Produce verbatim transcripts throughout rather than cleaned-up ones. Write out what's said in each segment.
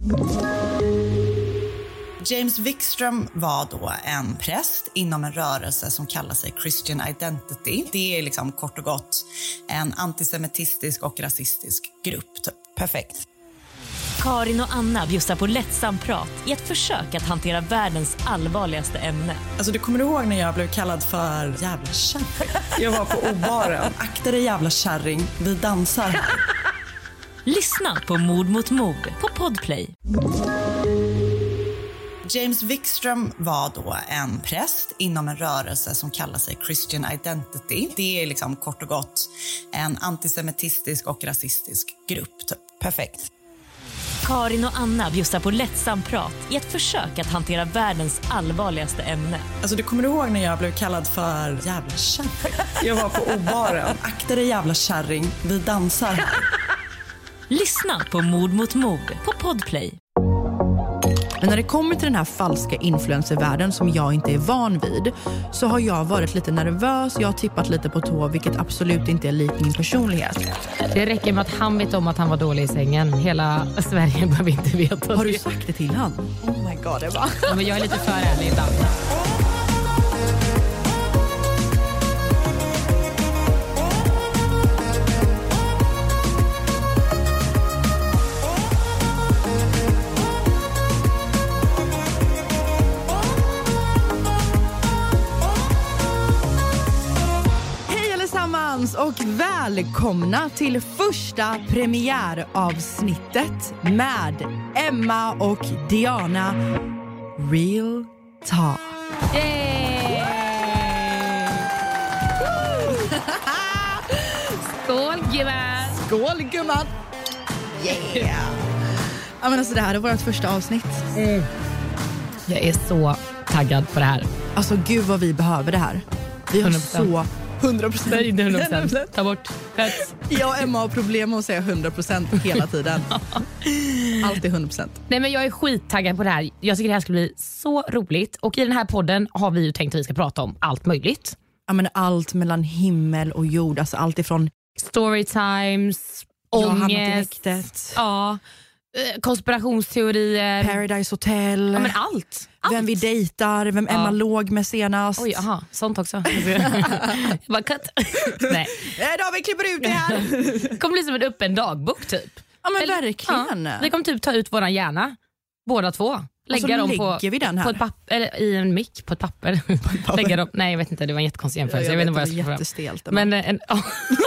James Wikström var då en präst inom en rörelse som kallar sig Christian Identity. Det är liksom kort och gott en antisemitistisk och rasistisk grupp. Typ. Perfekt. Karin och Anna bjussar på lättsam prat i ett försök att hantera världens allvarligaste ämne. Alltså du kommer ihåg när jag blev kallad för jävla kärring? Jag var på obaren. Akta dig jävla kärring, vi dansar här. Lyssna på Mord mot mord på Podplay. James Wikström var då en präst inom en rörelse som kallar sig Christian Identity. Det är liksom kort och gott en antisemitistisk och rasistisk grupp. Typ. Perfekt. Karin och Anna bjussar på lättsam prat i ett försök att hantera världens allvarligaste ämne. Alltså du kommer ihåg när jag blev kallad för jävla kärring? Jag var på obaren. Akta dig jävla kärring, vi dansar här. Lyssna på Mord mot mord på Podplay. Men när det kommer till den här falska influencervärlden som jag inte är van vid, så har jag varit lite nervös. Jag har tippat lite på tå, vilket absolut inte är lik min personlighet. Det räcker med att han vet om att han var dålig i sängen. Hela Sverige behöver inte veta. Har du sagt det till han? Oh my god, det var... Ja, men jag är lite för ärlig ibland. Och välkomna till första premiäravsnittet med Emma och Diana Real Talk. Yay! Skål gumman! Skål gumman! Yeah! Ja, men alltså det här är vårt första avsnitt. Mm. Jag är så taggad på det här. Alltså gud vad vi behöver det här. Vi har så hundra procent. Nej, hundra procent. Ta bort fett. Jag och Emma har problem med att säga hundra procent hela tiden. Alltid hundra procent. Nej, men jag är skittaggad på det här. Jag tycker det här ska bli så roligt. Och i den här podden har vi ju tänkt att vi ska prata om allt möjligt. Ja, men allt mellan himmel och jord. Alltså allt ifrån storytimes, ångest. Ja, konspirationsteorier. Paradise Hotel. Ja, men allt. Allt. Vem vi dejtar, vem Emma ja. låg med senast. Oj, aha, sånt också. Jag bara, cut. Nej. Då vi klipper ut det här. Det kommer bli som en öppen dagbok typ. Ja, men eller, verkligen. Ja, vi kommer typ ta ut våran hjärna, båda två. Lägga dem på, vi den här. på ett papper, eller i en mick på ett papper. På ett papper. Lägga dem, nej jag vet inte, det var en jättekonstig jämförelse. Ja, jag, jag vet inte vad jag ska jättestelt. Men en, oh.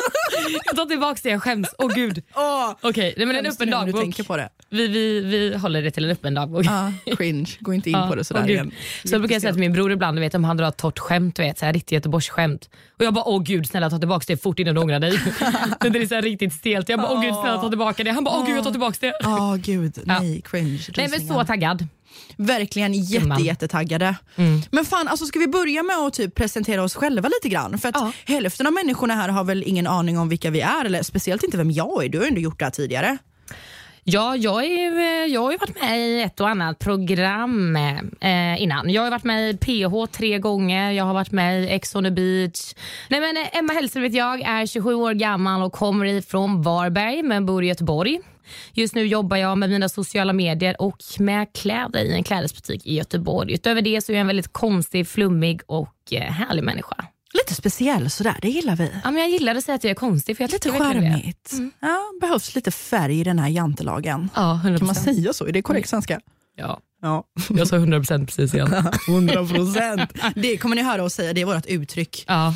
Jag tar tillbaka det, jag skäms. Åh oh, gud. Oh. Okej, okay, men en öppen dagbok. Tänker på det. Vi, vi, vi håller det till en öppen dagbok. Ja, cringe. Gå inte in ja, på det sådär oh, igen. Så jag brukar säga till min bror ibland, du vet, om han drar ett torrt skämt, vet, så här riktigt Göteborgs skämt. Och jag bara, åh gud, snälla ta tillbaka det fort innan du ångrar dig. Men det är så här riktigt stelt. Jag bara, åh gud, snälla ta tillbaka det. Han bara, åh gud, jag tar tillbaka det. Ja, oh, gud, nej, ja. Cringe. Nej, men så taggad. Verkligen jätte, jättetaggade. Mm. Men fan, alltså ska vi börja med att typ presentera oss själva lite grann? För att ja. hälften av människorna här har väl ingen aning om vilka vi är, eller speciellt inte vem jag är. Du har ändå gjort det här tidigare. Ja, jag, är, jag har ju varit med i ett och annat program eh, innan. Jag har varit med i P H tre gånger. Jag har varit med i Ex on the Beach. Nej, men Emma Hellström vet jag, är tjugosju år gammal och kommer ifrån Varberg men bor i Göteborg. Just nu jobbar jag med mina sociala medier och med kläder i en klädesbutik i Göteborg. Utöver det så är jag en väldigt konstig, flummig och härlig människa. Lite speciell sådär, det gillar vi. Ja, men jag gillar att säga att jag är konstig, för jag lite charmigt. Mm. Ja, behövs lite färg i den här jantelagen. Ja, hundra procent. Kan man säga så? Är det korrekt svenska? Ja. Ja. Jag sa hundra procent precis igen. hundra procent. Det kommer ni höra oss säga, det är vårt uttryck. Ja.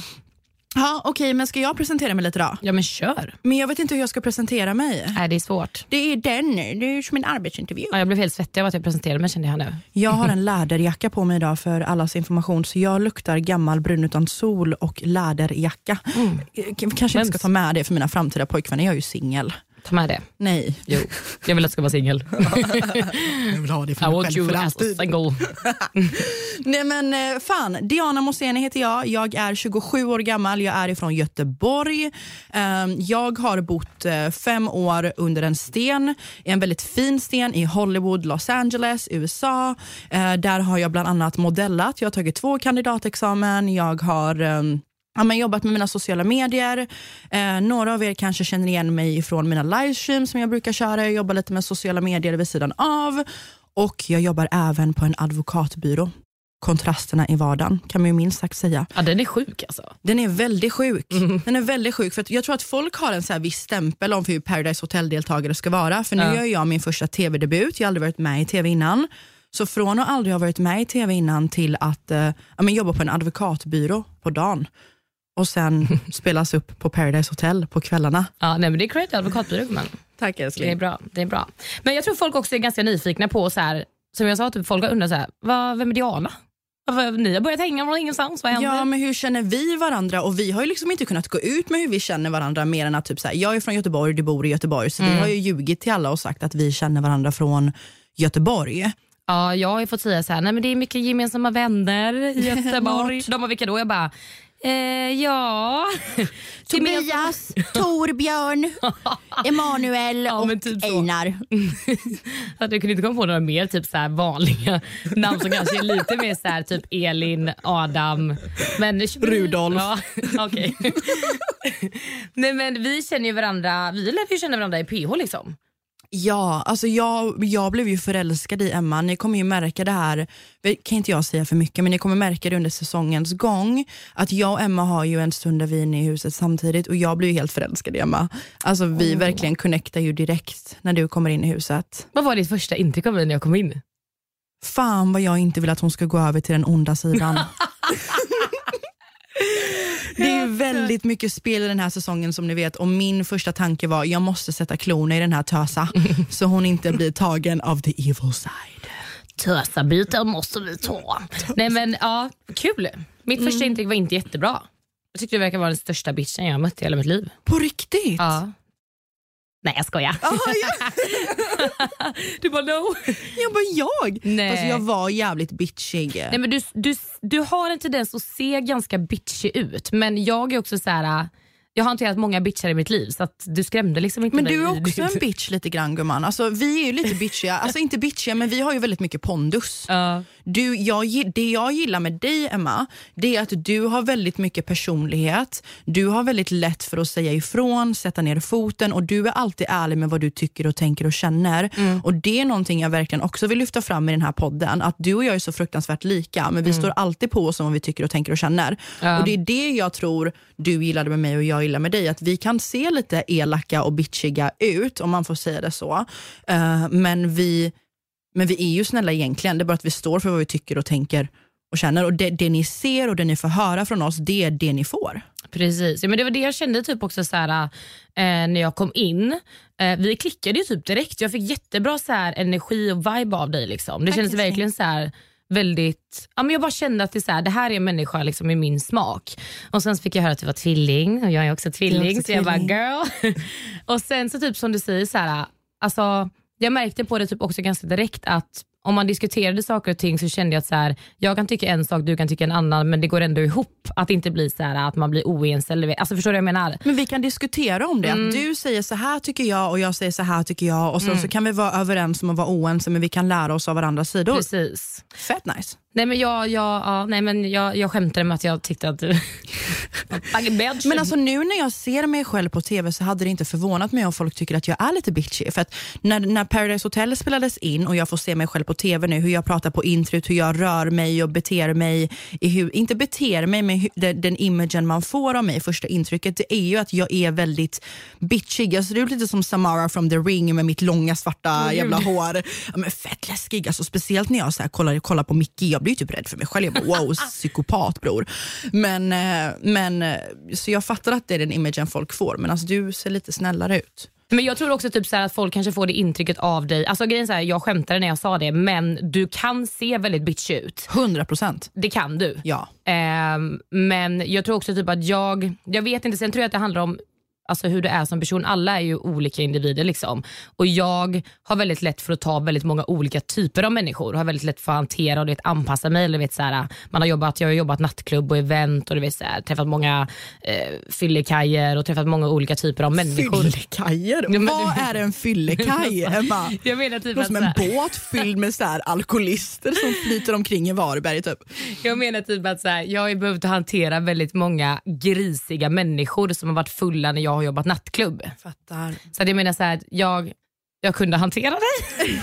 Ja, okej, okay, men ska jag presentera mig lite då? Ja, men kör. Men jag vet inte hur jag ska presentera mig. Nej, det är svårt. Det är den, det är som en arbetsintervju. Ja, jag blev helt svettig av att jag presenterade mig, kände jag nu. Jag har en läderjacka på mig idag för allas information, så jag luktar gammal brun utan sol och läderjacka. Mm. Kanske inte ska ta med det för mina framtida pojkvänner, jag är ju singel. Ta med det. Nej. Jo, jag vill att jag ska vara singel. Jag vill ha det för I mig want själv you för as alltid. single. Nej men fan, Diana Mosén heter jag. Jag är tjugosju år gammal. Jag är ifrån Göteborg. Jag har bott fem år under en sten. En väldigt fin sten i Hollywood, Los Angeles, U S A. Där har jag bland annat modellat. Jag har tagit två kandidatexamen. Jag har Ja, men jobbat med mina sociala medier. Eh, några av er kanske känner igen mig från mina livestreams som jag brukar köra. Jag jobbar lite med sociala medier vid sidan av. Och jag jobbar även på en advokatbyrå. Kontrasterna i vardagen, kan man ju minst sagt säga. Ja, den är sjuk alltså. Den är väldigt sjuk. Mm. Den är väldigt sjuk för att jag tror att folk har en så här viss stämpel om hur Paradise Hotel-deltagare ska vara. För nu ja. gör jag min första tv-debut. Jag har aldrig varit med i tv innan. Så från att aldrig ha varit med i tv innan till att eh, ja, men jobba på en advokatbyrå på dagen. Och sen spelas upp på Paradise Hotel på kvällarna. Ja, nej, men det är credit advokatbyrå, men Tack älskling. det är bra, det är bra. Men jag tror folk också är ganska nyfikna på så här, som jag sa, typ, folk har undrat så här, vad, vem är Diana? Vad, ni har börjat hänga från ingenstans, vad händer? Ja, men hur känner vi varandra? Och vi har ju liksom inte kunnat gå ut med hur vi känner varandra mer än att typ så här, jag är från Göteborg, du bor i Göteborg. Så mm. vi har ju ljugit till alla och sagt att vi känner varandra från Göteborg. Ja, jag har ju fått säga så här, nej men det är mycket gemensamma vänner i Göteborg. De har vilka då? Jag bara, eh, ja. Tobias, Torbjörn, Emanuel ja, och typ Einar. Att jag kunde inte komma på några mer typ så här vanliga namn som kanske är lite mer så här, typ Elin, Adam, men Rudolf. Ja, okej. Okay. Nej, men vi känner ju varandra, vi lär ju känna varandra i P H liksom. Ja, alltså jag, jag blev ju förälskad i Emma. Ni kommer ju märka det här, kan inte jag säga för mycket, men ni kommer märka det under säsongens gång att jag och Emma har ju en stund där vi är inne i huset samtidigt och jag blir ju helt förälskad i Emma. Alltså vi oh. verkligen connectar ju direkt när du kommer in i huset. Vad var ditt första intryck av mig när jag kom in? Fan vad jag inte vill att hon ska gå över till den onda sidan. Det är ju väldigt mycket spel i den här säsongen som ni vet. Och min första tanke var, jag måste sätta klorna i den här tösa så hon inte blir tagen av the evil side. Tösa-biten måste vi ta. Nej men ja, kul. Mitt mm. första intryck var inte jättebra. Jag tyckte det verkar vara den största bitchen jag har mött i hela mitt liv. På riktigt? Ja. Nej, jag skojar. Oh, ja. Du bara no. Jag bara jag. Nej. Fast jag var jävligt bitchig. Nej, men du, du, du har en tendens att se ganska bitchig ut. Men jag är också så här. Jag har hanterat många bitchar i mitt liv så att du skrämde liksom inte men mig. Men du är också en bitch lite grann, gumman. Alltså vi är ju lite bitchiga. Alltså inte bitchiga, men vi har ju väldigt mycket pondus. Uh. Du, jag, det jag gillar med dig, Emma, det är att du har väldigt mycket personlighet. Du har väldigt lätt för att säga ifrån, sätta ner foten och du är alltid ärlig med vad du tycker och tänker och känner. Mm. Och det är någonting jag verkligen också vill lyfta fram i den här podden. Att du och jag är så fruktansvärt lika, men vi mm. står alltid på oss om vad vi tycker och tänker och känner. Uh. Och det är det jag tror du gillade med mig och jag gillar med dig. Att vi kan se lite elaka och bitchiga ut, om man får säga det så. Uh, men vi... Men vi är ju snälla egentligen. Det är bara att vi står för vad vi tycker och tänker och känner. Och det, det ni ser och det ni får höra från oss, det är det ni får. Precis, ja, men det var det jag kände typ också så här, eh, när jag kom in. Eh, vi klickade ju typ direkt. Jag fick jättebra så här, energi och vibe av dig liksom. Det kändes verkligen så här väldigt, ja, men jag bara kände att det, så här, det här är en människa liksom i min smak. Och sen så fick jag höra att du var tvilling och jag är också tvilling, är också så tvilling. Jag bara girl. Och sen så typ som du säger så här, alltså jag märkte på det typ också ganska direkt att om man diskuterade saker och ting så kände jag att så här, jag kan tycka en sak, du kan tycka en annan, men det går ändå ihop. Att det inte blir så här att man blir oense eller, alltså förstår du vad jag menar? Men vi kan diskutera om det. Mm. Att du säger så här tycker jag och jag säger så här tycker jag och så, mm. så kan vi vara överens om att vara oense, men vi kan lära oss av varandras sidor. Precis. Fett nice. Nej men jag, jag, ja, nej, men jag, jag skämtade med att jag tyckte att du men alltså nu när jag ser mig själv på tv så hade det inte förvånat mig om folk tycker att jag är lite bitchy. För att när, när Paradise Hotel spelades in och jag får se mig själv på tv nu, hur jag pratar på introt, hur jag rör mig och beter mig i hur, inte beter mig men hur, den, den imagen man får av mig, första intrycket, det är ju att jag är väldigt bitchig. Jag ser ut lite som Samara from The Ring med mitt långa svarta oh, jävla hår. Ja, men fett läskig, alltså, speciellt när jag så här, kollar, kollar på Mickey, jag blir typ rädd för mig själv. Jag bara, wow, psykopat bror. Men, men så jag fattar att det är den imagen folk får, men alltså du ser lite snällare ut. Men jag tror också typ så här att folk kanske får det intrycket av dig. Alltså grejen så här, jag skämtade när jag sa det, men du kan se väldigt bitch ut. hundra procent. Det kan du. Ja. Eh, men jag tror också typ att jag, jag vet inte, sen tror jag att det handlar om, alltså hur du är som person. Alla är ju olika individer liksom. Och jag har väldigt lätt för att ta väldigt många olika typer av människor. Har väldigt lätt för att hantera och vet, anpassa mig. Eller vet, så här, man har jobbat, jag har jobbat nattklubb och event och du vet, så här, träffat många eh, fyllekajer och träffat många olika typer av människor. Fyllekajer? Ja, Vad är en fyllekaj, Emma? Jag menar typ att som en båt fylld med så här alkoholister som flyter omkring i Varberg typ. Jag menar typ att så här, jag har behövt hantera väldigt många grisiga människor som har varit fulla när jag har jobbat nattklubb. Fattar. Så jag menar så här, jag, jag kunde hantera dig.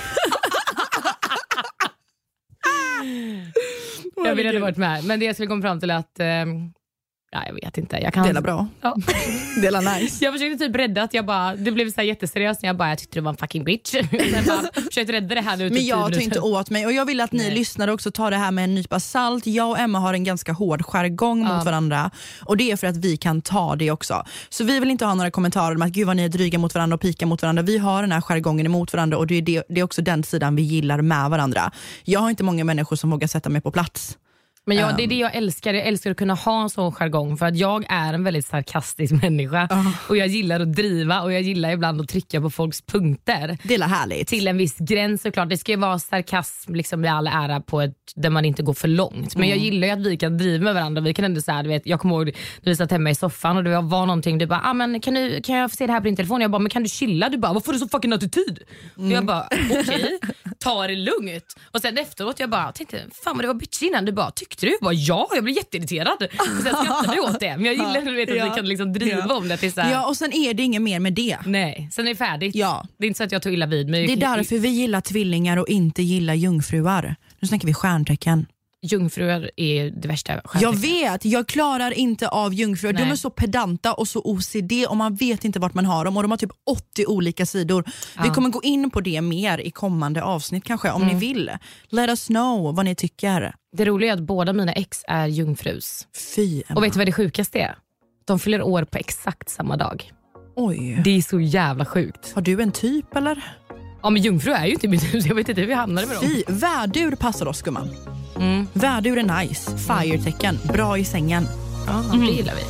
Jag ville ha varit med. Men det jag skulle komma fram till att... Eh, ja, jag vet inte. Jag kan... Dela bra. Ja. Dela nice. Jag försökte typ rädda att jag bara... Det blev så här jätteseriöst när jag bara... Jag tyckte det var en fucking bitch. Sen bara försökte rädda det här nu. Men jag tar inte åt mig. Och jag vill att ni Nej. lyssnar också tar det här med en nypa salt. Jag och Emma har en ganska hård jargong mot ja. varandra. Och det är för att vi kan ta det också. Så vi vill inte ha några kommentarer om att gud vad ni är dryga mot varandra och pika mot varandra. Vi har den här jargongen emot varandra. Och det är, det, det är också den sidan vi gillar med varandra. Jag har inte många människor som vågar sätta mig på plats. Men jag, det är det jag älskar. Jag älskar att kunna ha en sån jargong. För att jag är en väldigt sarkastisk människa. Uh. Och jag gillar att driva. Och jag gillar ibland att trycka på folks punkter. Det är härligt. Till en viss gräns såklart. Det ska ju vara sarkasm liksom, i all ära på ett, där man inte går för långt. Men mm. jag gillar ju att vi kan driva med varandra. Vi kan ändå så här, du vet, jag kommer ihåg när vi satt hemma i soffan. Och det var någonting. Du bara, ah, men kan, du, kan jag få se det här på din telefon? Jag bara, men kan du chilla? Du bara, vad får du så fucking attityd? Mm. Och jag bara, okej. Okay, ta det lugnt. Och sen efteråt jag bara tänkte, fan vad det var bitch innan. Du bara, tyckte du? Jag bara, ja, jag blev jätteirriterad. Och sen skrattade jag åt det. Men jag gillar du vet, att ja. vi kan liksom driva ja. om det till så här. Ja, och sen är det inget mer med det. Nej, sen är det färdigt. Ja. Det är inte så att jag tog illa vid. Men det är därför vi gillar tvillingar och inte gillar jungfruar. Nu snackar vi stjärntecken. Jungfruar är det värsta. Jag vet, jag klarar inte av jungfruar. Nej. De är så pedanta och så O C D och man vet inte vart man har dem. Och de har typ åttio olika sidor. Ja. Vi kommer gå in på det mer i kommande avsnitt kanske, om mm. ni vill. Let us know vad ni tycker. Det roliga är att båda mina ex är jungfrus. Fy, Emma. Och vet du vad det sjukaste är? De fyller år på exakt samma dag. Oj. Det är så jävla sjukt. Har du en typ eller? Ja, men jungfru är ju inte mitt hus. Jag vet inte hur vi hamnade med dem. Fy, värdur passar oss, gumman. Mm. Värdur är nice. Fire-tecken. Bra i sängen. Ja, mm. det gillar vi.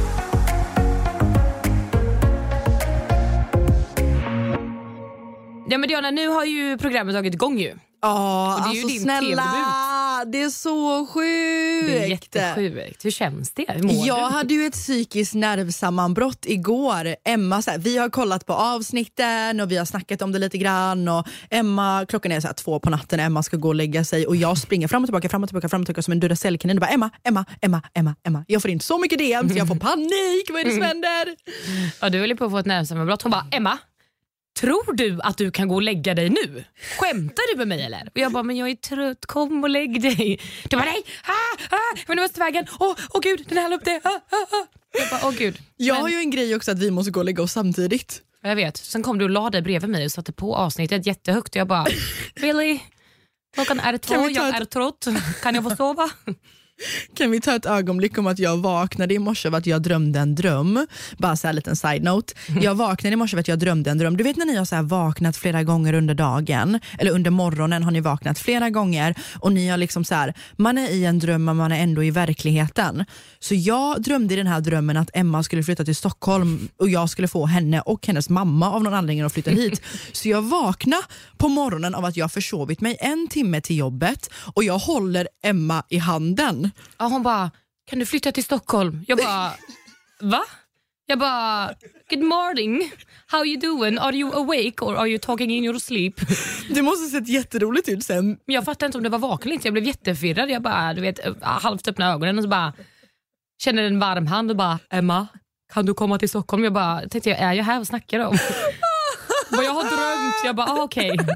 Ja, men Diana, nu har ju programmet tagit igång ju. Ja, och det är alltså ju din snälla, det är så sjukt. Det är jättesjukt. Hur känns det? Hur mår jag du? hade ju ett psykiskt nervsammanbrott igår. Emma, så här, vi har kollat på avsnitten och vi har snackat om det lite grann. Och Emma, klockan är så här, två på natten, Emma ska gå och lägga sig. Och jag springer fram och tillbaka, fram och tillbaka, fram och tillbaka som en Duracell-kanin. Och bara, Emma, Emma, Emma, Emma, Emma. Jag får in så mycket D M så jag får panik. Vad är det som händer? Ja, du höll på att få ett nervsammanbrott. Hon bara, Emma, tror du att du kan gå och lägga dig nu? Skämtar du med mig eller? Och jag bara, men jag är trött, kom och lägg dig. Du bara, nej, ah, ah, men du måste vägen. Åh, åh gud, den här upp det. Ah, ah, ah. Jag bara, åh gud. Jag men... har ju en grej också att vi måste gå och lägga oss samtidigt. Jag vet, sen kom du och la dig bredvid mig och satte på avsnittet jättehögt. Och jag bara, really? Klockan är två, jag ett... är trött. Kan jag få sova? Kan vi ta ett ögonblick om att jag vaknade i morse av att jag drömde en dröm. Bara så här liten side note. Jag vaknade i morse av att jag drömde en dröm. Du vet när ni har så här vaknat flera gånger under dagen. Eller under morgonen har ni vaknat flera gånger. Och ni har liksom så här, man är i en dröm men man är ändå i verkligheten. Så jag drömde i den här drömmen att Emma skulle flytta till Stockholm. Och jag skulle få henne och hennes mamma av någon anledning att flytta hit. Så jag vaknade på morgonen av att jag försovit mig en timme till jobbet. Och jag håller Emma i handen. Ja, hon bara, kan du flytta till Stockholm? Jag bara, va? Jag bara, good morning, how you doing? Are you awake or are you talking in your sleep? Det måste ha sett jätteroligt ut sen. Men jag fattade inte om det var vaken inte. Jag blev jättefirrad. Jag bara, du vet, halvt öppna ögonen och så bara känner en varm hand och bara, Emma, kan du komma till Stockholm? Jag bara, tänkte jag, är jag här och snackar om? Vad jag har drömt. Jag bara, ah, okej. Okay.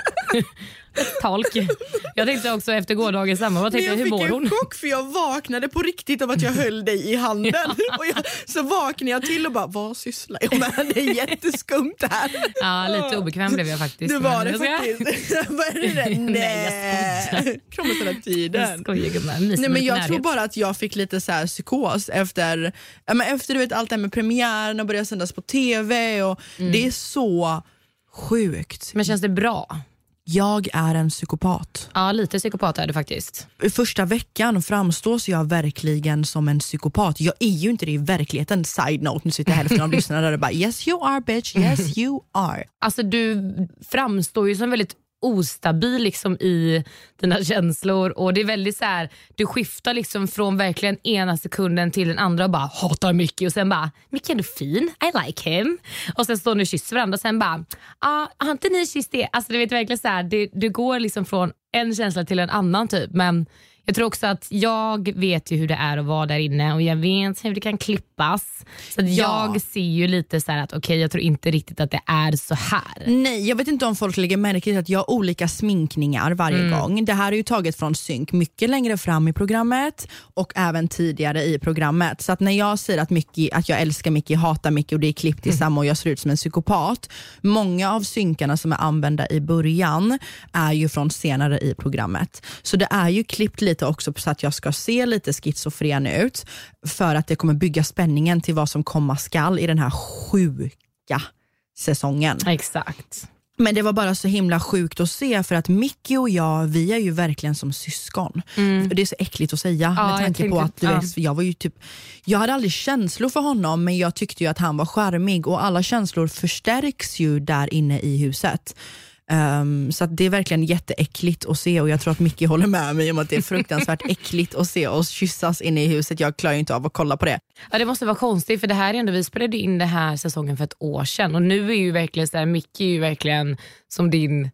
Talk. Jag tänkte också efter gårdagen samma. Vad tänkte jag hur fick mår hon? en chock för jag vaknade på riktigt av att jag höll dig i handen. Ja. Och jag, så vaknade jag till och bara, vad sysslar jag med? Det är jätteskumt här. Ja, lite obekväm blev jag faktiskt. Det var det faktiskt. Vad är det där? Nej, jag kommer sådär tiden. Jag skojar, Nej, men jag närhet. tror bara att jag fick lite så här psykos efter, ja, men efter du vet, allt det här med premiären och började sändas på tv. Och mm. Det är så sjukt. Men känns det bra? Jag är en psykopat. Ja, lite psykopat är det faktiskt. I första veckan framstås jag verkligen som en psykopat. Jag är ju inte det i verkligheten. Side note, nu sitter hälften av lyssnarna där och bara yes you are bitch, yes you are. Alltså du framstår ju som väldigt ostabil liksom i dina känslor, och det är väldigt så här, du skiftar liksom från verkligen ena sekunden till den andra och bara hatar Mickey, och sen bara Mickey är fin, I like him, och sen står ni och kysser varandra och sen bara ah, har inte ni kysst det? Alltså du vet verkligen så här, det, det går liksom från en känsla till en annan typ, men jag tror också att jag vet ju hur det är att vara där inne, och jag vet hur det kan klippas. Så att ja. jag ser ju lite så här att okej, okay, jag tror inte riktigt att det är så här. Nej, jag vet inte om folk lägger märke till att jag har olika sminkningar varje mm. gång. Det här är ju taget från synk mycket längre fram i programmet och även tidigare i programmet. Så att när jag säger att, Mickey, att jag älskar Mickey, hatar Mickey och det är klippt i mm. samma och jag ser ut som en psykopat. Många av synkarna som är använda i början är ju från senare i programmet. Så det är ju klippt lite också så att jag ska se lite schizofren ut, för att det kommer bygga spänningen till vad som komma skall i den här sjuka säsongen. Exakt. Men det var bara så himla sjukt att se, för att Mickey och jag, vi är ju verkligen som syskon. Mm. Det är så äckligt att säga ja, med tanke tänkte, på att du ja. vet, jag var ju typ, jag hade aldrig känslor för honom, men jag tyckte ju att han var charmig, och alla känslor förstärks ju där inne i huset. Um, så att det är verkligen jätteäckligt att se, och jag tror att Mickey håller med mig om att det är fruktansvärt äckligt att se oss kyssas inne i huset. Jag klarar ju inte av att kolla på det. Ja, det måste vara konstigt, för det här är ändå, vi spelade in det här säsongen för ett år sedan, och nu är ju verkligen så här, Mickey är ju verkligen som din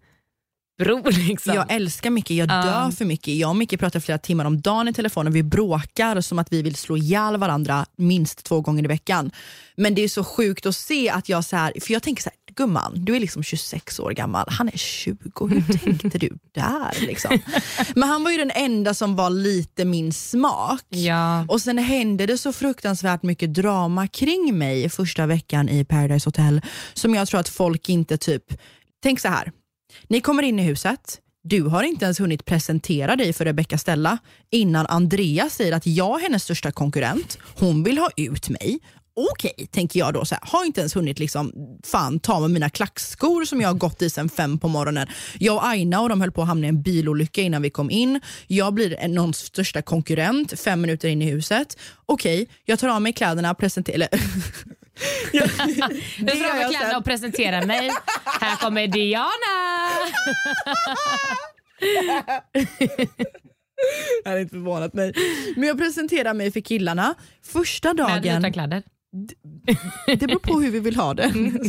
bror liksom. Jag älskar Mickey, jag dör uh. för Mickey. Jag och Mickey pratar flera timmar om dagen i telefonen. Vi bråkar som att vi vill slå ihjäl varandra minst två gånger i veckan. Men det är så sjukt att se att jag så här, för jag tänker så här, gumman, du är liksom tjugosex år gammal, han är tjugo, hur tänkte du där liksom? Men han var ju den enda som var lite min smak. Ja. Och sen hände det så fruktansvärt mycket drama kring mig första veckan i Paradise Hotel, som jag tror att folk inte typ, tänk så här. Ni kommer in i huset, du har inte ens hunnit presentera dig för Rebecca Stella innan Andrea säger att jag är hennes största konkurrent. Hon vill ha ut mig. Okej, tänker jag då så här, har inte ens hunnit liksom fan ta med mina klackskor som jag har gått i sen fem på morgonen. Jag och Aina och de höll på att hamna i en bilolycka innan vi kom in. Jag blir någons största konkurrent fem minuter in i huset. Okej, jag tar av mig kläderna och presenterar... jag tar av mig kläderna och presenterar mig. Här kommer Diana! Jag hade inte förvånat mig. Men jag presenterar mig för killarna. Första dagen... Med utan kläder? Det, det beror på hur vi vill ha det.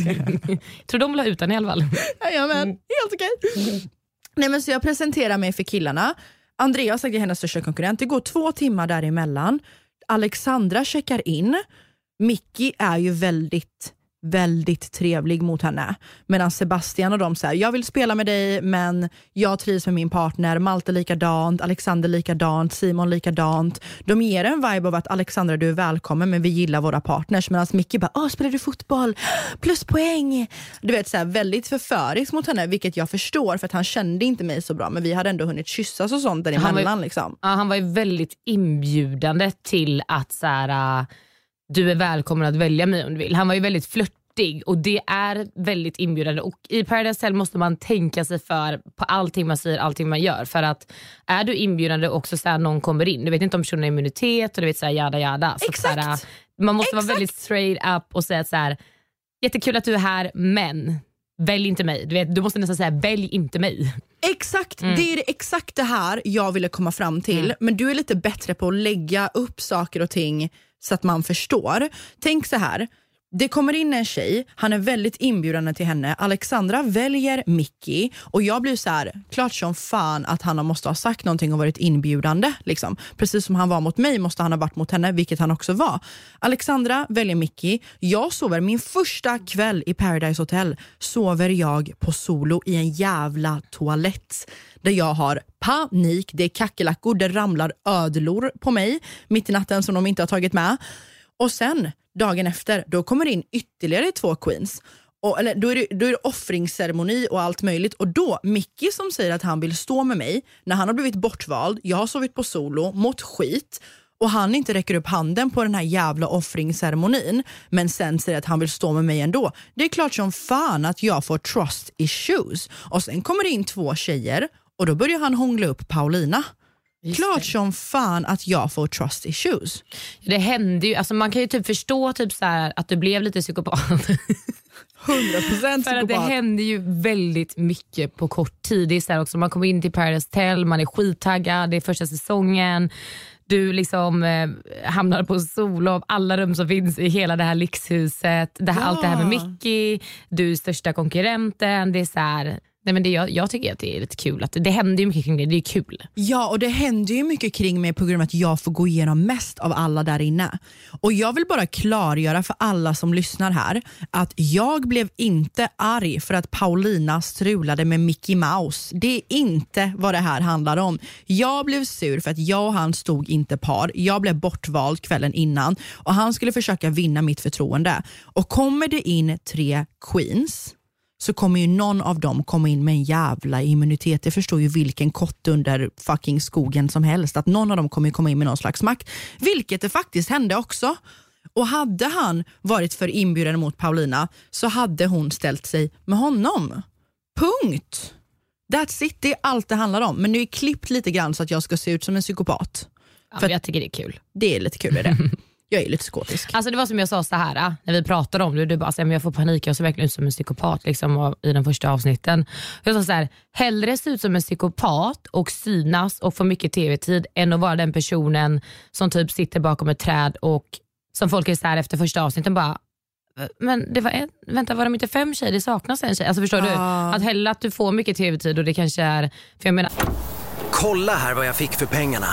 Tror de vill ha utan i alla fall. Jajamän, helt okej. Okay. Nej, men så jag presenterar mig för killarna. Andrea är hennes största konkurrent. Det går två timmar däremellan. Alexandra checkar in. Mickey är ju väldigt... väldigt trevlig mot henne. Medan Sebastian och de säger, jag vill spela med dig, men jag trivs med min partner. Malte likadant, Alexander likadant, Simon likadant. De ger en vibe av att Alexandra, du är välkommen, men vi gillar våra partners. Medan Mickey bara, åh, spelar du fotboll? Plus poäng. Du vet, så här, väldigt förförisk mot henne, vilket jag förstår, för att han kände inte mig så bra, men vi hade ändå hunnit kyssas och sånt däremellan. Han var ju, liksom. Ja, han var ju väldigt inbjudande till att så här, uh, du är välkommen att välja mig om du vill. Han var ju väldigt flörtig, och det är väldigt inbjudande. Och i Paradise Hotel måste man tänka sig för på allting man säger, allting man gör. För att är du inbjudande också så här, någon kommer in. Du vet inte om personen har immunitet och du vet så här, jada jada. Så Exakt. Så här, man måste Exakt. vara väldigt straight up och säga så här, jättekul att du är här, men välj inte mig. Du vet, du måste nästan säga, välj inte mig. Exakt, mm. det är det, exakt det här jag ville komma fram till. Mm. Men du är lite bättre på att lägga upp saker och ting så att man förstår. Tänk så här, det kommer in en tjej, han är väldigt inbjudande till henne. Alexandra väljer Mickey, och jag blir så här, klart som fan att han måste ha sagt någonting och varit inbjudande liksom. Precis som han var mot mig måste han ha varit mot henne, vilket han också var. Alexandra väljer Mickey. Jag sover min första kväll i Paradise Hotel, sover jag på solo i en jävla toalett där jag har panik, det är kackerlackor, det ramlar ödlor på mig mitt i natten som de inte har tagit med. Och sen dagen efter, då kommer det in ytterligare två queens. Och, eller, då, är det, då är det offringsceremoni och allt möjligt. Och då, Mickey som säger att han vill stå med mig när han har blivit bortvald. Jag har sovit på solo, mot skit. och han inte räcker upp handen på den här jävla offringsceremonin, men sen säger att han vill stå med mig ändå. Det är klart som fan att jag får trust issues. Och sen kommer det in två tjejer och då börjar han hångla upp Paulina. Just klart det. Som fan att jag får trust issues. Det händer ju, alltså man kan ju typ förstå typ så här att du blev lite psykopat. hundra procent För att det händer ju väldigt mycket på kort tid. Det är så här också, man kommer in till Paradise Hotel, man är skittaggad, det är första säsongen. Du liksom eh, hamnar på Solov, alla rum som finns i hela det här lyxhuset. Det här, ja. Allt det här med Mickey, du är största konkurrenten. Det är så här... Nej, men det, jag, jag tycker att det är lite kul. Att det, det händer ju mycket kring det, det är kul. Ja, och det händer ju mycket kring mig på grund av att jag får gå igenom mest av alla där inne. Och jag vill bara klargöra för alla som lyssnar här att jag blev inte arg för att Paulina strulade med Mickey Mouse. Det är inte vad det här handlar om. Jag blev sur för att jag och han stod inte par. Jag blev bortvald kvällen innan och han skulle försöka vinna mitt förtroende. Och kommer det in tre queens, så kommer ju någon av dem komma in med en jävla immunitet. Det förstår ju vilken kott under fucking skogen som helst. Att någon av dem kommer komma in med någon slags makt. Vilket det faktiskt hände också. Och hade han varit för inbjuden mot Paulina så hade hon ställt sig med honom. Punkt. That's it, det är allt det handlar om. Men nu är klippt lite grann så att jag ska se ut som en psykopat. Ja, för jag tycker det är kul. Det är lite kul, är det. Jag är lite skotisk. Alltså det var som jag sa så här när vi pratade om det. Du bara så här, men jag får panik, jag ser verkligen ut som en psykopat liksom, i den första avsnitten. Jag sa så här, hellre se ut som en psykopat och synas och få mycket tv-tid än att vara den personen som typ sitter bakom ett träd och som folk är så här efter första avsnitten bara, men det var en, vänta, var de inte fem tjejer? Det saknas en tjej. Alltså förstår uh. du? Att hellre att du får mycket tv-tid och det kanske är, för jag menar... Kolla här vad jag fick för pengarna.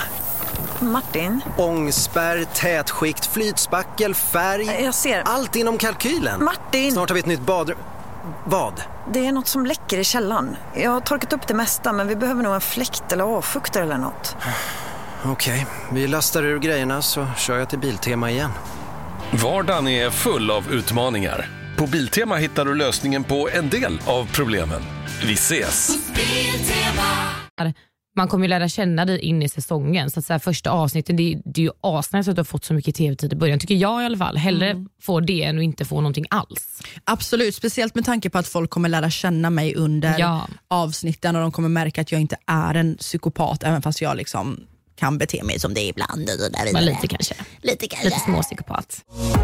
Martin? Ångspärr, tätskikt, flytspackel, färg. Jag ser. Allt inom kalkylen. Martin! Snart har vi ett nytt badrum. Vad? Det är något som läcker i källan. Jag har torkat upp det mesta, men vi behöver nog en fläkt eller avfuktare eller något. Okej, vi lastar ur grejerna så kör jag till Biltema igen. Vardagen är full av utmaningar. På Biltema hittar du lösningen på en del av problemen. Vi ses! Man kommer ju lära känna dig in i säsongen. Så att så här, första avsnitten, det är, det är ju asnice att du har fått så mycket tv-tid i början. Tycker jag i alla fall. Hellre mm. få det än att inte få någonting alls. Absolut, speciellt med tanke på att folk kommer lära känna mig under ja. avsnitten. Och de kommer märka att jag inte är en psykopat. Även fast jag liksom kan bete mig som det är ibland. Och där Men lite kanske. Lite kanske. Lite små psykopat.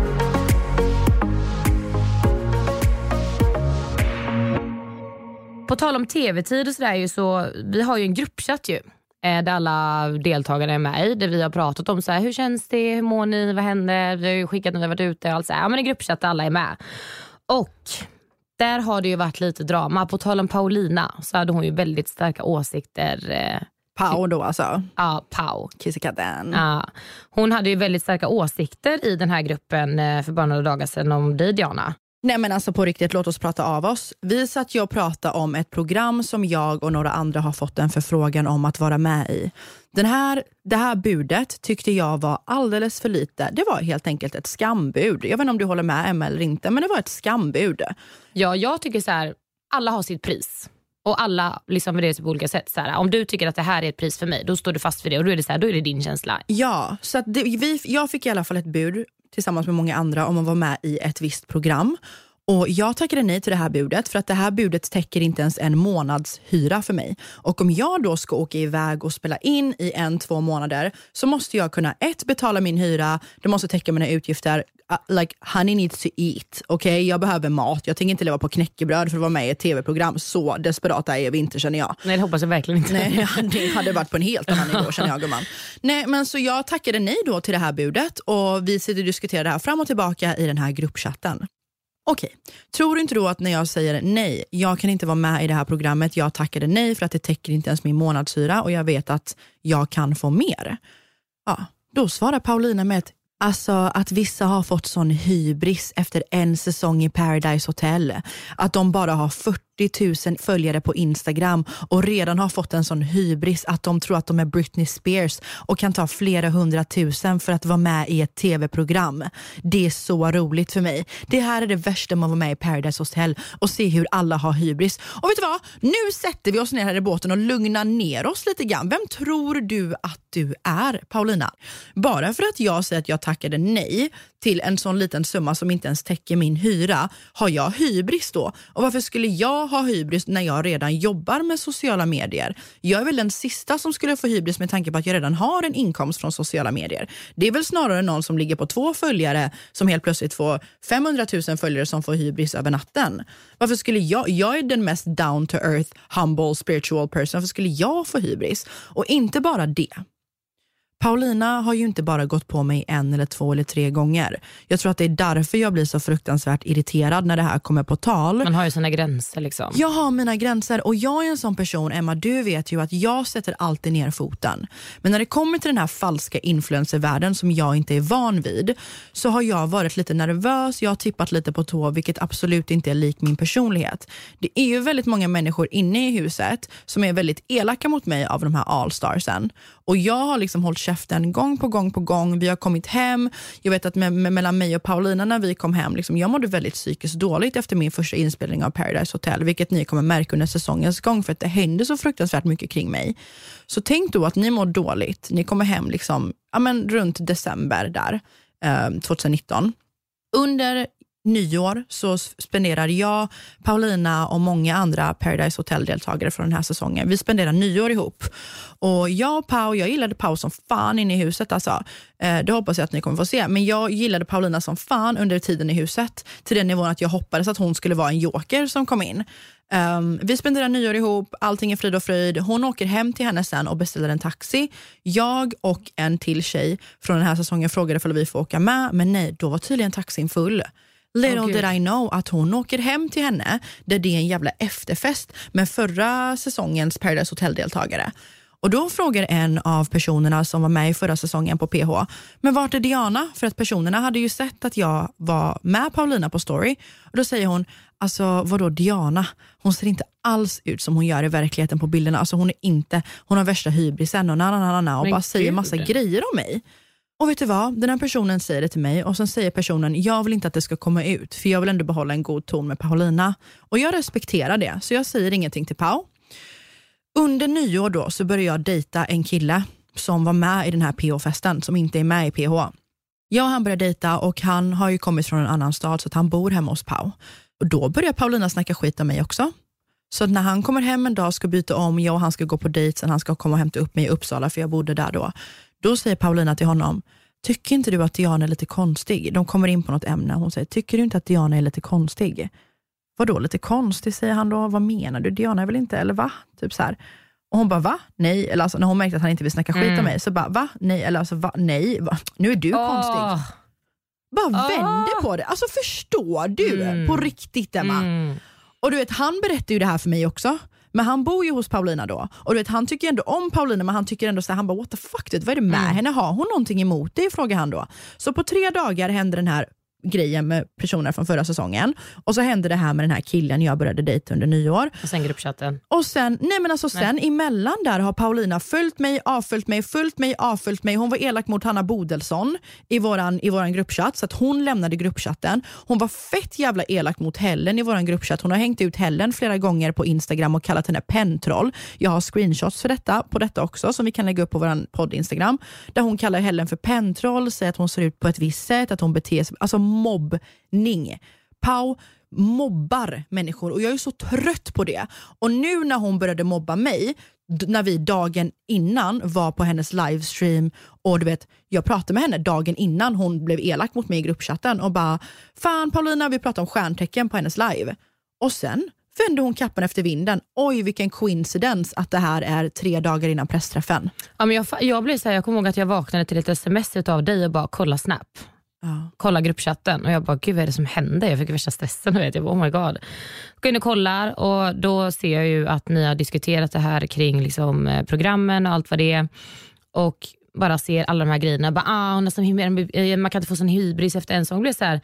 På tal om tv-tid och sådär ju så, vi har ju en gruppchatt ju. Där alla deltagare är med i. Där vi har pratat om så här, hur känns det, hur mår ni, vad händer? Vi har ju skickat när vi har varit ute och allt så här. Ja, men en gruppchatt där alla är med. Och där har det ju varit lite drama. På tal om Paulina så hade hon ju väldigt starka åsikter. Eh, Pau då alltså? Ja, Pau. Kissekatten. Ja. Hon hade ju väldigt starka åsikter i den här gruppen eh, för bara några dagar sedan om dig, Diana. Nej men alltså på riktigt, låt oss prata av oss. Vi satt ju och pratade om ett program som jag och några andra har fått en förfrågan om att vara med i. Den här, det här budet tyckte jag var alldeles för lite. Det var helt enkelt ett skambud. Jag vet inte om du håller med, Emma, eller inte, men det var ett skambud. Ja, jag tycker så här, alla har sitt pris. Och alla liksom värderar sig på olika sätt. Så här, om du tycker att det här är ett pris för mig, då står du fast för det. Och då är det, så här, då är det din känsla. Ja, så att det, vi, jag fick i alla fall ett bud tillsammans med många andra om att vara med i ett visst program. Och jag tackade nej till det här budet för att det här budet täcker inte ens en månads hyra för mig. Och om jag då ska åka iväg och spela in i en, två månader så måste jag kunna ett, betala min hyra, det måste täcka mina utgifter. Uh, like, honey needs to eat, okej? Okay? Jag behöver mat, jag tänker inte leva på knäckebröd för att vara med i ett tv-program. Så desperata är vi inte, känner jag. Nej, det hoppas jag verkligen inte. Nej, det hade varit på en helt annan nivå, känner jag, gumman. Nej, men så jag tackade nej då till det här budet och vi sitter och diskuterar det här fram och tillbaka i den här gruppchatten. Okej, tror du inte då att när jag säger nej, jag kan inte vara med i det här programmet, jag tackade nej för att det täcker inte ens min månadshyra och jag vet att jag kan få mer. Ja, då svarar Paulina med ett, alltså att vissa har fått sån hybris efter en säsong i Paradise Hotel, att de bara har fyrtio fyrtio tusen följare på Instagram och redan har fått en sån hybris att de tror att de är Britney Spears och kan ta flera hundratusen för att vara med i ett tv-program. Det är så roligt för mig. Det här är det värsta med att vara med i Paradise Hotel och se hur alla har hybris. Och vet du vad? Nu sätter vi oss ner här i båten och lugnar ner oss lite grann. Vem tror du att du är, Paulina? Bara för att jag säger att jag tackade nej till en sån liten summa som inte ens täcker min hyra, har jag hybris då? Och varför skulle jag ha hybris när jag redan jobbar med sociala medier? Jag är väl den sista som skulle få hybris med tanke på att jag redan har en inkomst från sociala medier. Det är väl snarare någon som ligger på två följare som helt plötsligt får femhundratusen följare som får hybris över natten. Varför skulle jag, jag är den mest down to earth, humble, spiritual person, varför skulle jag få hybris? Och inte bara det. Paulina har ju inte bara gått på mig en eller två eller tre gånger. Jag tror att det är därför jag blir så fruktansvärt irriterad när det här kommer på tal. Man har ju sina gränser liksom. Jag har mina gränser och jag är en sån person, Emma, du vet ju att jag sätter alltid ner foten. Men när det kommer till den här falska influencervärlden som jag inte är van vid, så har jag varit lite nervös, jag har tippat lite på tå, vilket absolut inte är lik min personlighet. Det är ju väldigt många människor inne i huset som är väldigt elaka mot mig av de här allstarsen. Och jag har liksom hållit käften gång på gång på gång. Vi har kommit hem. Jag vet att med, med, mellan mig och Paulina när vi kom hem, liksom, jag mådde väldigt psykiskt dåligt efter min första inspelning av Paradise Hotel. Vilket ni kommer märka under säsongens gång för att det hände så fruktansvärt mycket kring mig. Så tänk då att ni mår dåligt. Ni kommer hem liksom, ja, men runt december där, eh, tjugonitton. Under nyår så spenderar jag, Paulina och många andra Paradise Hotel-deltagare från den här säsongen. Vi spenderar nyår ihop. Och jag och Pau, jag gillade Pau som fan inne i huset alltså. Eh, det hoppas jag att ni kommer få se. Men jag gillade Paulina som fan under tiden i huset. Till den nivån att jag hoppades att hon skulle vara en joker som kom in. Um, vi spenderar nyår ihop, allting är frid och fröjd. Hon åker hem till henne sen och beställer en taxi. Jag och en till tjej från den här säsongen frågade för att vi får åka med. Men nej, då var tydligen taxin full. Little oh, did I know att hon åker hem till henne där det är en jävla efterfest med förra säsongens Paradise Hotel-deltagare. Och då frågar en av personerna som var med i förra säsongen på P H, men vart är Diana? För att personerna hade ju sett att jag var med Paulina på story. Och då säger hon, alltså vadå Diana? Hon ser inte alls ut som hon gör i verkligheten på bilderna. Alltså hon är inte, hon har värsta hybrisen och, na, na, na, na, och bara säger massa grejer om mig. Och vet du vad? Den här personen säger det till mig och sen säger personen, jag vill inte att det ska komma ut för jag vill ändå behålla en god ton med Paulina. Och jag respekterar det, så jag säger ingenting till Pau. Under nyår då så började jag dejta en kille som var med i den här P H-festen, som inte är med i P H. Jag och han började dejta och han har ju kommit från en annan stad så att han bor hemma hos Pau. Och då börjar Paulina snacka skit om mig också. Så att när han kommer hem en dag ska byta om, jag och han ska gå på dejt, sen han ska komma och hämta upp mig i Uppsala för jag bodde där då. Då säger Paulina till honom, tycker inte du att Diana är lite konstig? De kommer in på något ämne och hon säger, tycker du inte att Diana är lite konstig? Vadå lite konstig, säger han då. Vad menar du? Diana är väl inte, eller va? Typ så här. Och hon bara, va? Nej. Eller alltså när hon märkte att han inte vill snacka skit mm. om mig så bara, va? Nej. Eller alltså, va? Nej. Va? Nu är du oh. konstig. Bara oh. vände på det. Alltså förstår du mm. på riktigt, Emma? Mm. Och du vet, han berättar ju det här för mig också. Men han bor ju hos Paulina då. Och du vet, han tycker ändå om Paulina, men han tycker ändå så här, han bara, what the fuck, vad är det med mm. henne? Har hon någonting emot det? Frågar han då. Så på tre dagar händer den här grejen med personer från förra säsongen. Och så hände det här med den här killen jag började dejta under nyår. Och sen gruppchatten. Och sen, nej men alltså sen nej. emellan där har Paulina följt mig, avföljt mig, följt mig, avföljt mig. Hon var elak mot Hanna Bodelsson i våran, i våran gruppchatt, så att hon lämnade gruppchatten. Hon var fett jävla elak mot Helen i våran gruppchatt. Hon har hängt ut Helen flera gånger på Instagram och kallat henne pentroll. Jag har screenshots för detta, på detta också, som vi kan lägga upp på våran podd Instagram. Där hon kallar Helen för pentroll, säger att hon ser ut på ett visst sätt, att hon beter sig, alltså mobbning. Pau mobbar människor och jag är så trött på det. Och nu när hon började mobba mig, d- när vi dagen innan var på hennes livestream och du vet, jag pratade med henne dagen innan hon blev elak mot mig i gruppchatten och bara, fan Paulina, vi pratade om stjärntecken på hennes live. Och sen vände hon kappan efter vinden. Oj, vilken coincidence att det här är tre dagar innan pressträffen. Ja, men jag, jag blev så här, jag kommer ihåg att jag vaknade till ett sms av dig och bara kolla Snap. Ja. Kolla gruppchatten och jag bara, gud vad är det som hände? Jag fick värsta stressen och vet jag bara, oh my god. Gå in och kollar och då ser jag ju att ni har diskuterat det här kring liksom programmen och allt vad det är. Och bara ser alla de här grejerna. Bara, ah, hon är som, man kan inte få sån hybris efter en sång. Det blir så här,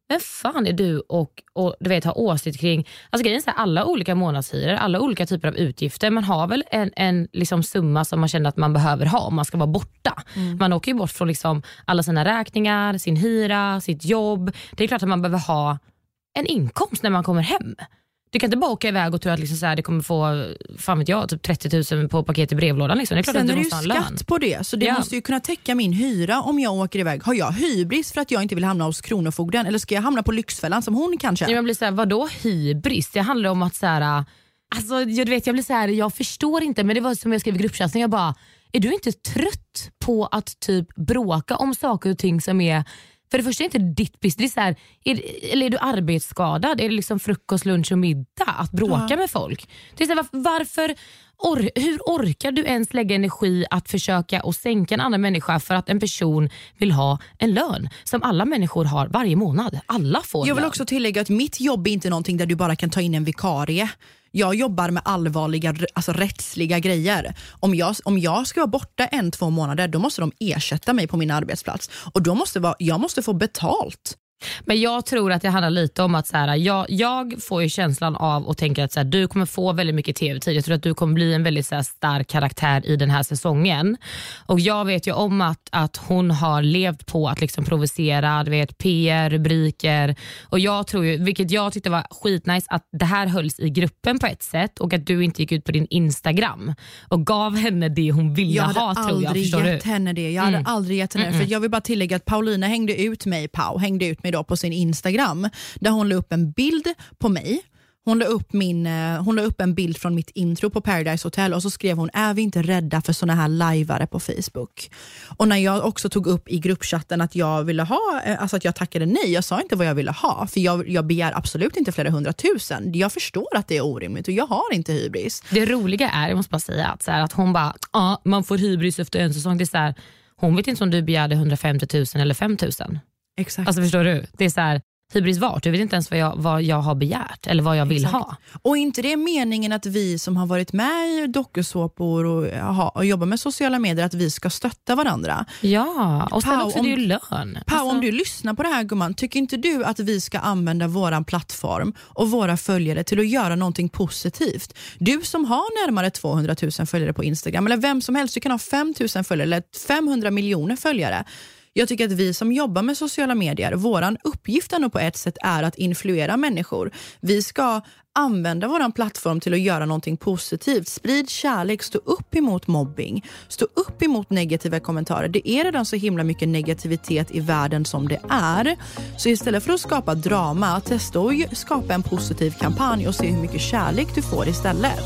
vem fan är du och, och du vet, ha åsikt kring, alltså grejen är så här, alla olika månadshyror, alla olika typer av utgifter, man har väl en, en liksom summa som man känner att man behöver ha om man ska vara borta. Mm. Man åker ju bort från liksom alla sina räkningar, sin hyra, sitt jobb. Det är klart att man behöver ha en inkomst när man kommer hem. Du kan inte bara åka iväg och tro att liksom så här, det kommer få, fan vet jag, typ trettio tusen på paket i brevlådan. Liksom. Det är klart Sen att du är måste det ju ha skatt lön. på det, så det Ja. måste ju kunna täcka min hyra om jag åker iväg. Har jag hybris för att jag inte vill hamna hos Kronofogden? Eller ska jag hamna på Lyxfällan som hon kanske? Jag blir så här, vadå hybris? Det handlar om att så här, alltså jag vet, jag blir så här, jag förstår inte, men det var som jag skrev i gruppchatten, jag bara, är du inte trött på att typ bråka om saker och ting som är, för det första är inte ditt business, det är så här, är, eller är du arbetsskadad? Är det liksom frukost, lunch och middag att bråka ja. med folk? Det är så här, varför, varför or, hur orkar du ens lägga energi att försöka och sänka en annan människa för att en person vill ha en lön som alla människor har varje månad? Alla får Jag vill lön. också tillägga att mitt jobb är inte någonting där du bara kan ta in en vikarie. Jag jobbar med allvarliga, alltså rättsliga grejer. Om jag, om jag ska vara borta en, två månader, då måste de ersätta mig på min arbetsplats. Och då måste vara, jag måste få betalt. Men jag tror att det handlar lite om att så här, jag, jag får ju känslan av och tänker att så här, du kommer få väldigt mycket tv-tid. Jag tror att du kommer bli en väldigt så här, stark karaktär i den här säsongen. Och jag vet ju om att, att hon har levt på att liksom provocera, du vet, P R, rubriker. Och jag tror ju, vilket jag tyckte var skitnice, att det här hölls i gruppen på ett sätt och att du inte gick ut på din Instagram och gav henne det hon ville ha, tror jag. Jag hade aldrig gett du? henne det. Jag Mm. hade aldrig gett henne Mm-mm. för jag vill bara tillägga att Paulina hängde ut mig, Pau, hängde ut mig då på sin Instagram där hon la upp en bild på mig. Hon la upp, min, hon la upp en bild från mitt intro på Paradise Hotel och så skrev hon, är vi inte rädda för såna här liveare på Facebook? Och när jag också tog upp i gruppchatten att jag ville ha, alltså att jag tackade nej, jag sa inte vad jag ville ha, för jag, jag begär absolut inte flera hundratusen. Jag förstår att det är orimligt och jag har inte hybris. Det roliga är, jag måste bara säga att, så här, att hon bara, ja, man får hybris efter en säsong. Det är så här, hon vet inte om du begärde hundrafemtio tusen eller fem tusen. Exakt. Alltså förstår du? Det är så här, hybris vart. Du vet inte ens vad jag, vad jag har begärt eller vad jag vill Exakt. ha. Och inte det är meningen att vi som har varit med i dokusåpor och, ha, och jobbar med sociala medier, att vi ska stötta varandra. Ja, och sen Pau, också om, det är ju lön. Pau, alltså, om du lyssnar på det här, gumman, tycker inte du att vi ska använda våran plattform och våra följare till att göra någonting positivt? Du som har närmare tvåhundratusen följare på Instagram, eller vem som helst, du kan ha fem tusen följare eller femhundra miljoner följare. Jag tycker att vi som jobbar med sociala medier, våran uppgift ändå på ett sätt är att influera människor. Vi ska använda våran plattform till att göra någonting positivt. Sprid kärlek, stå upp emot mobbing, stå upp emot negativa kommentarer. Det är redan så himla mycket negativitet i världen som det är. Så istället för att skapa drama, testa att skapa en positiv kampanj och se hur mycket kärlek du får istället.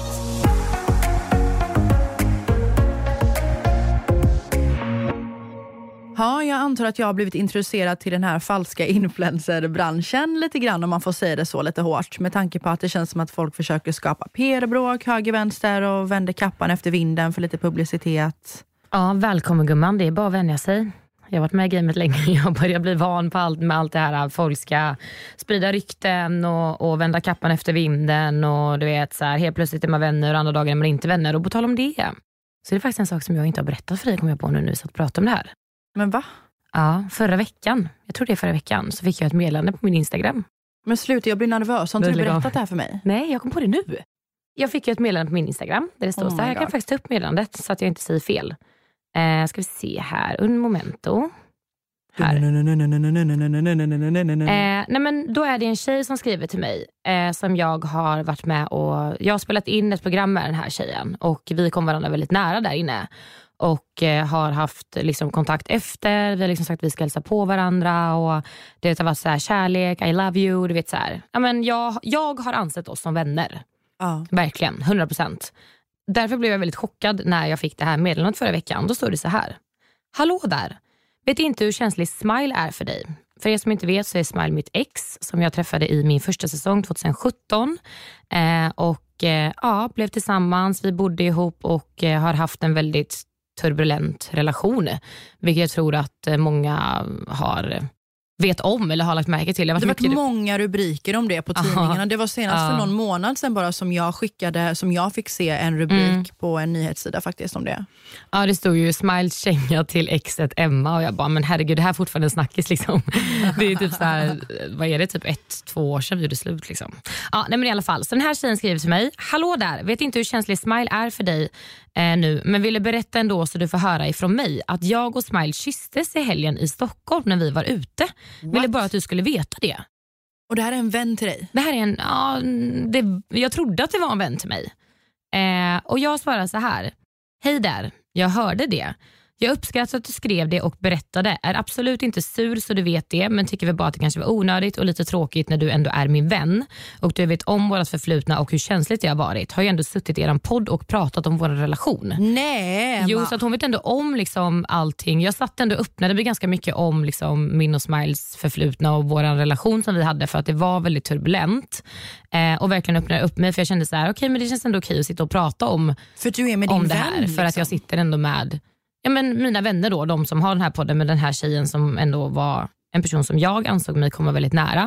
Ja, jag antar att jag har blivit introducerad till den här falska influencerbranschen lite grann, om man får säga det så lite hårt, med tanke på att det känns som att folk försöker skapa P R-bråk, höger, vänster och vänder kappan efter vinden för lite publicitet. Ja, välkommen gumman, det är bara att vänja sig. Jag har varit med i gamet länge, jag börjar bli van på allt med allt det här. Folk ska sprida rykten och, och vända kappan efter vinden och du vet så här, helt plötsligt är man vänner och andra dagar är man inte vänner. Och på tal om det, så är det faktiskt en sak som jag inte har berättat för dig, kommer jag på nu när vi satt och pratade om det här. Men va? Ja, förra veckan, jag tror det är förra veckan, så fick jag ett meddelande på min Instagram. Men sluta, jag blir nervös. Har inte du berättat det här för mig? Nej, jag kom på det nu. Jag fick ju ett meddelande på min Instagram där det står Oh så här, jag kan faktiskt ta upp meddelandet så att jag inte säger fel. Eh, ska vi se här, un momento. Här. Eh, nej men då är det en tjej som skriver till mig eh, som jag har varit med och jag har spelat in ett program med den här tjejen och vi kom varandra väldigt nära där inne. Och eh, har haft liksom, kontakt efter. Vi har liksom sagt att vi ska hälsa på varandra. Och det har varit så här, kärlek, I love you. Du vet så här. Ja, men jag, jag har ansett oss som vänner. Ja. Verkligen, hundra procent. Därför blev jag väldigt chockad när jag fick det här meddelandet förra veckan. Då står det så här. Hallå där. Vet inte hur känslig Smile är för dig. För er som inte vet så är Smile mitt ex. Som jag träffade i min första säsong tjugohundrasjutton. Eh, och eh, ja, blev tillsammans. Vi bodde ihop och eh, har haft en väldigt turbulent relation, vilket jag tror att många har vet om eller har lagt märke till. Det har varit, varit det varit många rubriker om det på tidningarna. Aha. Det var senast ja. för någon månad sedan bara som jag skickade, som jag fick se en rubrik mm. på en nyhetssida faktiskt om det. Ja, det stod ju Smiles känga till exet Emma och jag bara, men herregud, det här är fortfarande en snackis liksom. Det är typ så här, vad är det, typ ett, två år sedan vi gjorde slut liksom. Ja, nej men i alla fall. Så den här tjejen skriver till mig, hallå där, vet inte hur känslig Smile är för dig eh, nu, men ville berätta ändå så du får höra ifrån mig att jag och Smile kysstes i helgen i Stockholm när vi var ute. What? Ville bara att du skulle veta det. Och det här är en vän till dig? Det här är en, ja, det, jag trodde att det var en vän till mig. Eh, och jag svarade så här, hej där, jag hörde det. Jag uppskattar att du skrev det och berättade. Är absolut inte sur så du vet det, men tycker väl bara att det kanske var onödigt och lite tråkigt när du ändå är min vän. Och du vet om vårat förflutna och hur känsligt det har varit. Har ju ändå suttit i er podd och pratat om vår relation. Nej, jo, så att hon vet ändå om liksom allting. Jag satt ändå upp när det blev ganska mycket om liksom min och Smiles förflutna och vår relation som vi hade, för att det var väldigt turbulent. Eh, och verkligen öppnade upp mig, för jag kände så här, okej, okay, men det känns ändå okej att sitta och prata om, för du är med om din det här. vän, liksom. För att jag sitter ändå med ja, men mina vänner då, de som har den här podden med den här tjejen som ändå var en person som jag ansåg mig komma väldigt nära.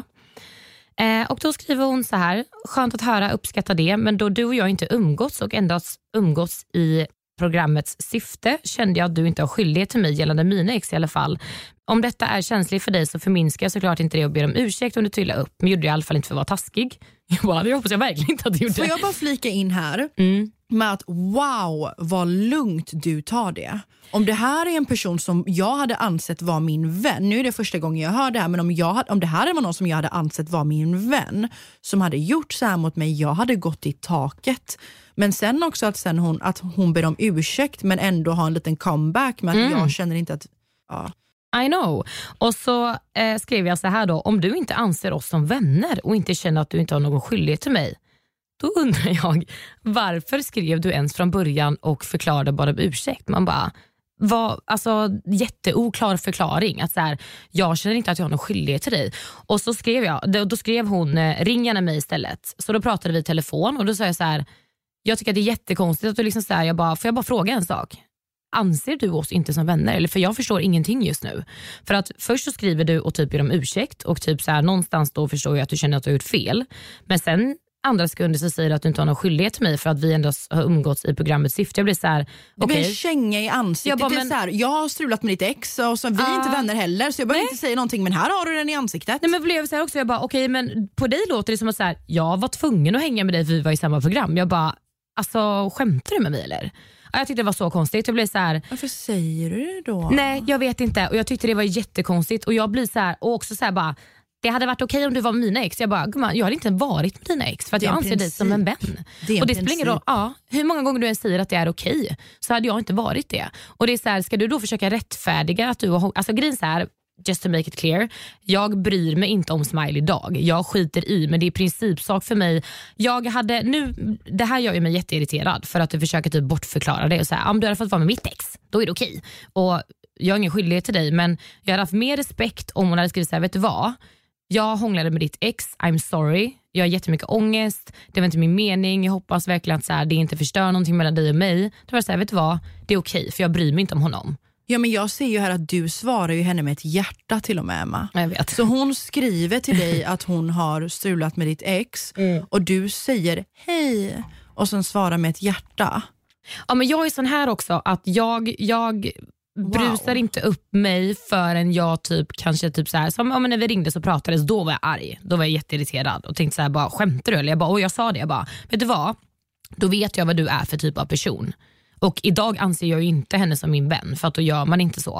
Eh, och då skriver hon så här, skönt att höra, uppskatta det, men då du och jag inte umgåtts och endast umgåtts i programmets syfte kände jag att du inte har skyldighet till mig gällande mina ex i alla fall. Om detta är känsligt för dig så förminskar jag såklart inte det och ber om ursäkt om du trillar upp, men gjorde jag i alla fall inte för att vara taskig. Jag bara, det hoppas jag verkligen inte att du gjorde. Får jag bara flika in här mm. med att wow, vad lugnt du tar det. Om det här är en person som jag hade ansett var min vän, nu är det första gången jag hör det här, men om, jag, om det här var någon som jag hade ansett var min vän som hade gjort så här mot mig, jag hade gått i taket. Men sen också att, sen hon, att hon ber om ursäkt men ändå har en liten comeback med att mm. jag känner inte att... Ja. I know. Och så eh, skrev jag så här då, om du inte anser oss som vänner och inte känner att du inte har någon skyldighet till mig, då undrar jag, varför skrev du ens från början och förklarade bara om ursäkt? Man bara, var, alltså jätteoklar förklaring att så här, jag känner inte att jag har någon skyldighet till dig. Och så skrev jag, då, då skrev hon, eh, ring gärna mig istället. Så då pratade vi i telefon och då sa jag så här, jag tycker att det är jättekonstigt att du liksom så här, jag bara, får jag bara fråga en sak? Anser du oss inte som vänner? Eller för jag förstår ingenting just nu. För att först så skriver du och typ ber om ursäkt och typ så här, någonstans då förstår jag att du känner att du har gjort fel. Men sen andra sekunder så säger du att du inte har någon skyldighet till mig för att vi ändå har umgåtts i programmets syfte. Jag blir så här, det okay. blir en känga i ansiktet. Jag, bara, det är men... så här, jag har strulat med ditt ex och så vi är uh, inte vänner heller, så jag behöver inte säga någonting, men här har du den i ansiktet. Nej, men blev så här också, jag bara okej, okay, men på dig låter det som att så här, jag var tvungen att hänga med dig för vi var i samma program. Jag bara, alltså skämtar du med mig eller? Jag tyckte det var så konstigt. Jag blev så här, varför säger du det då? Nej, jag vet inte. Och jag tyckte det var jättekonstigt. Och jag blir så här, och också så här bara, det hade varit okej om du var med mina ex. Jag bara, gumman, jag hade inte varit med dina ex för att jag anser dig som en vän. Det och det spelar ingen roll, ja, hur många gånger du än säger att det är okej, så hade jag inte varit det. Och det är så här, ska du då försöka rättfärdiga att du har, alltså grejen så här, just to make it clear, jag bryr mig inte om Smile idag. Jag skiter i, men det är principsak för mig. Jag hade nu, det här gör ju mig jätteirriterad för att du försöker typ bortförklara det och säga, om du hade fått vara med mitt ex, då är det okej. Och jag har ingen skyldighet till dig, men jag hade haft mer respekt om hon hade skrivit så här, vet du vad? Jag hånglade med ditt ex, I'm sorry. Jag har jättemycket ångest, det var inte min mening. Jag hoppas verkligen att så här, det inte förstör någonting mellan dig och mig. Då var det så här, vet du vad? Det är okej, för jag bryr mig inte om honom. Ja, men jag ser ju här att du svarar ju henne med ett hjärta till och med, Emma. Jag vet. Så hon skriver till dig att hon har strulat med ditt ex mm. och du säger hej och sen svarar med ett hjärta. Ja, men jag är sån här också att jag, jag brusar wow. inte upp mig förrän jag typ kanske typ så här, som ja, men när vi ringde så pratades, då var jag arg. Då var jag jätteirriterad och tänkte så här, bara skämtar du? Eller jag bara, och jag sa det, jag bara, vet du vad? Då vet jag vad du är för typ av person. Och idag anser jag ju inte henne som min vän, för att då gör man inte så.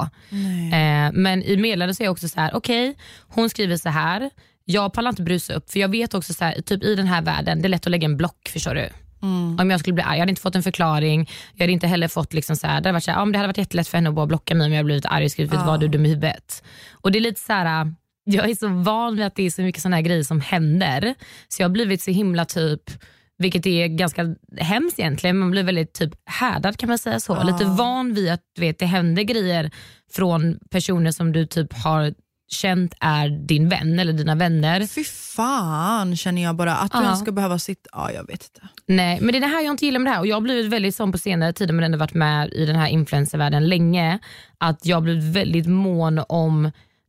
Eh, men i meddelandet så är jag också så här, okej, okay, hon skriver så här, jag pallar inte brusa upp, för jag vet också så här, typ i den här världen, det är lätt att lägga en block, förstår du? Mm. Om jag skulle bli arg, jag hade inte fått en förklaring, jag hade inte heller fått liksom så här, det hade varit så här, ja, men det hade varit jättelätt för henne att bara blocka mig om jag blivit arg och skrivit, vet du vad, du är dum i huvudet. Och det är lite så här, jag är så van vid att det är så mycket såna här grejer som händer, så jag har blivit så himla typ, vilket är ganska hemskt egentligen. Man blir väldigt typ härdad, kan man säga så. Ja. Lite van vid att du vet, det händer grejer från personer som du typ har känt är din vän eller dina vänner. Fy fan, känner jag bara att du ja. ska behöva sitta. Ja, jag vet inte. Nej, men det är det här jag inte gillar med det här. Och jag har blivit väldigt sån på senare tid, men ändå varit med i den här influencervärlden länge, att jag har blivit väldigt mån om,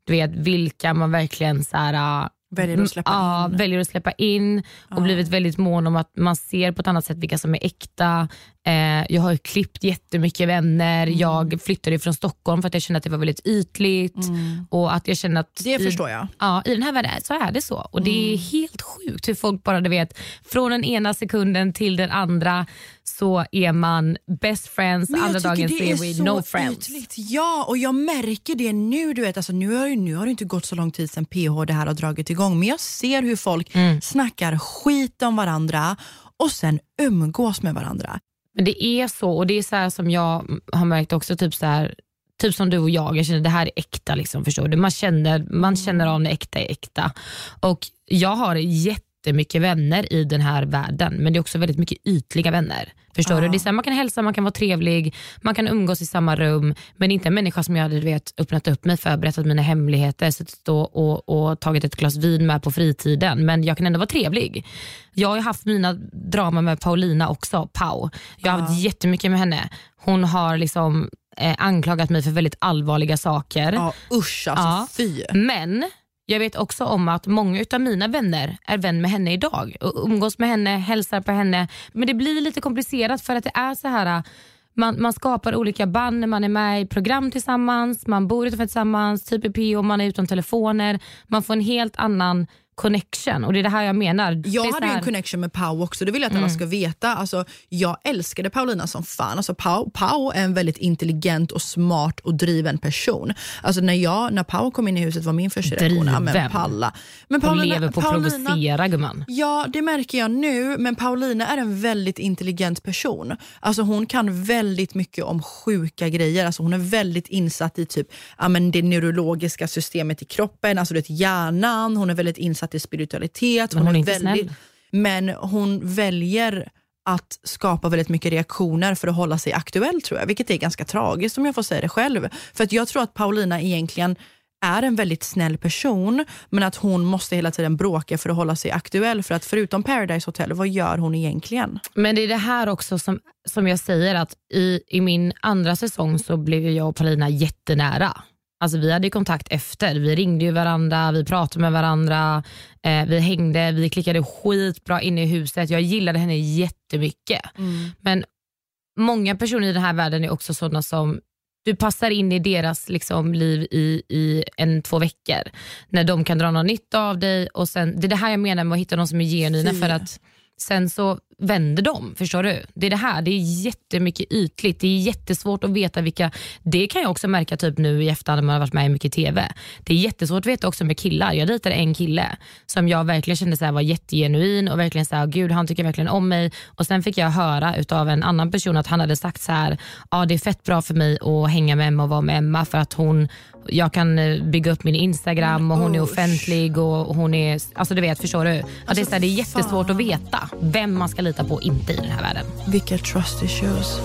du vet, vilka man verkligen så här, väljer att släppa ja, in. väljer att släppa in och Ja. blivit väldigt mån om att man ser på ett annat sätt vilka som är äkta. Eh, jag har ju klippt jättemycket vänner. Mm. Jag flyttade från Stockholm för att jag kände att det var väldigt ytligt. Mm. Och att jag kände att Det i, förstår jag. Ja, i den här världen så är det så. Och det är helt sjukt hur folk bara, du vet, från den ena sekunden till den andra så är man best friends, Men jag andra tycker dagen det så är är vi så no friends. ytligt. Ja, och jag märker det nu. Du vet, alltså, nu, har, ju- nu har det inte gått så lång tid sedan P H det här har dragit igång. Men jag ser hur folk Mm. snackar skit om varandra och sen umgås med varandra. Men det är så, och det är så här som jag har märkt också, typ så här, typ som du och jag, jag känner det här är äkta liksom, förstår du? Man känner, man känner av när äkta är äkta. Och jag har jättemycket vänner i den här världen, men det är också väldigt mycket ytliga vänner. Förstår Ja. du? Det är så här, man kan hälsa, man kan vara trevlig, man kan umgås i samma rum, men inte en människa som jag hade, du vet, öppnat upp mig för, berättat mina hemligheter, suttit och, och, och tagit ett glas vin med på fritiden, men jag kan ändå vara trevlig. Jag har ju haft mina drama med Paulina också, Pau. Jag har Ja. haft jättemycket med henne. Hon har liksom eh, anklagat mig för väldigt allvarliga saker. Ja, usch alltså, Ja. fy. Men jag vet också om att många av mina vänner är vän med henne idag och umgås med henne, hälsar på henne. Men det blir lite komplicerat för att det är så här, man, man skapar olika band när man är med i program tillsammans, man bor utanför tillsammans, typ i P O, man är utan telefoner, man får en helt annan connection, och det är det här jag menar. Det Jag är hade så ju här- en connection med Pau också, det vill jag att alla ska veta. Alltså, jag älskade Paulina som fan. Alltså, Pau, Pau är en väldigt intelligent och smart och driven person. Alltså, när, jag, när Pau kom in i huset var min första reaktion, ja, men Driven. palla. Men Hon Paulina- lever på att Paulina- provocera, gumman. Ja, det märker jag nu, men Paulina är en väldigt intelligent person. Alltså hon kan väldigt mycket om sjuka grejer. Alltså hon är väldigt insatt i typ, ja, men det neurologiska systemet i kroppen, alltså det hjärnan. Hon är väldigt insatt i spiritualitet. Men hon är inte väldigt, snäll. Men hon väljer att skapa väldigt mycket reaktioner för att hålla sig aktuell, tror jag. Vilket är ganska tragiskt, om jag får säga det själv. För att jag tror att Paulina egentligen är en väldigt snäll person, men att hon måste hela tiden bråka för att hålla sig aktuell, för att förutom Paradise Hotel, vad gör hon egentligen? Men det är det här också som, som jag säger, att i, i min andra säsong så blev jag och Paulina jättenära. Alltså vi hade ju kontakt efter, vi ringde ju varandra, vi pratade med varandra, eh, vi hängde, vi klickade skitbra inne i huset. Jag gillade henne jättemycket. Mm. Men många personer i den här världen är också sådana som du passar in i deras liksom, liv i, i en, två veckor. När de kan dra någon nytta av dig. Och sen, det är det här jag menar med att hitta någon som är genuina, Fy. för att sen så vänder de, förstår du? Det är det här, det är jättemycket ytligt. Det är jättesvårt att veta vilka. Det kan jag också märka typ nu i efterhand när man har varit med i mycket tv. Det är jättesvårt att veta också med killar. Jag dejtade en kille som jag verkligen kände så här var jättegenuin och verkligen så här, gud, han tycker verkligen om mig. Och sen fick jag höra utav en annan person att han hade sagt så här: ja, det är fett bra för mig att hänga med Emma och vara med Emma, för att hon, jag kan eh, bygga upp min Instagram och hon är Usch. offentlig och hon är, alltså du vet, förstår du? Att det, är så här, det är jättesvårt fan. att veta vem man ska lita på och inte i den här världen. Vilka trust issues.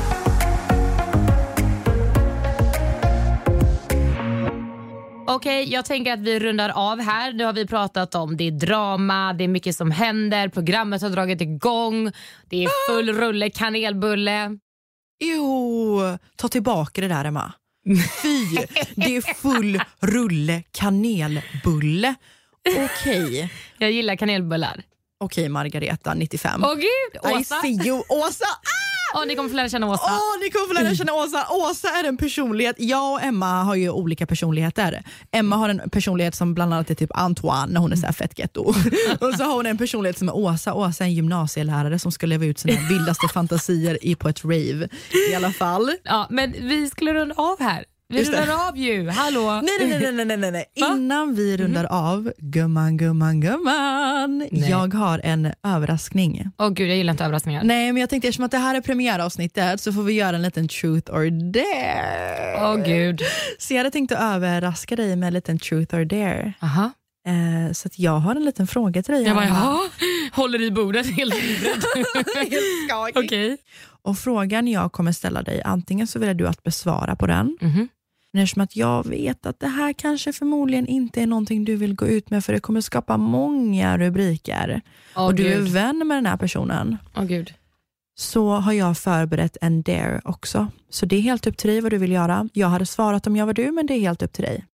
Okej, jag tänker att vi rundar av här. Nu har vi pratat om det är drama, det är mycket som händer, programmet har dragit igång, det är full rulle kanelbulle. Jo, ta tillbaka det där, Emma. Fy, det är full rulle kanelbulle. Okej. Jag gillar kanelbullar. Okej, Margareta, nittiofem. Åh gud, I Åsa. see you, Åsa. Ah! Åh, ni kommer få lära känna Åsa. Åh, ni kommer få lära känna Åsa. Åsa är en personlighet. Jag och Emma har ju olika personligheter. Emma har en personlighet som bland annat är typ Antoine när hon är så här fett ghetto. Och så har hon en personlighet som är Åsa. Åsa är en gymnasielärare som ska leva ut sina vildaste fantasier i på ett rave. I alla fall. Ja, men vi skulle runda av här. Vi Just det. rundar av ju, hallå. Nej, nej, nej, nej, nej, nej, nej. Va? Innan vi rundar av, gumman, gumman, gumman. Nej. Jag har en överraskning. Åh gud, jag gillar inte överraskningar. Nej, men jag tänkte eftersom att det här är premiäravsnittet så får vi göra en liten truth or dare. Åh gud. Så jag hade tänkt att överraska dig med en liten truth or dare. Aha. Eh, så att jag har en liten fråga till dig. Jag bara, Anna. jaha, håller i bordet helt livrädd. Okej. Och frågan jag kommer ställa dig, antingen så vill du att besvara på den. Mhm. Men eftersom att jag vet att det här kanske förmodligen inte är någonting du vill gå ut med, för det kommer skapa många rubriker. Åh och du är gud. vän med den här personen. Åh gud. Så har jag förberett en dare också. Så det är helt upp till dig vad du vill göra. Jag hade svarat om jag var du, men det är helt upp till dig.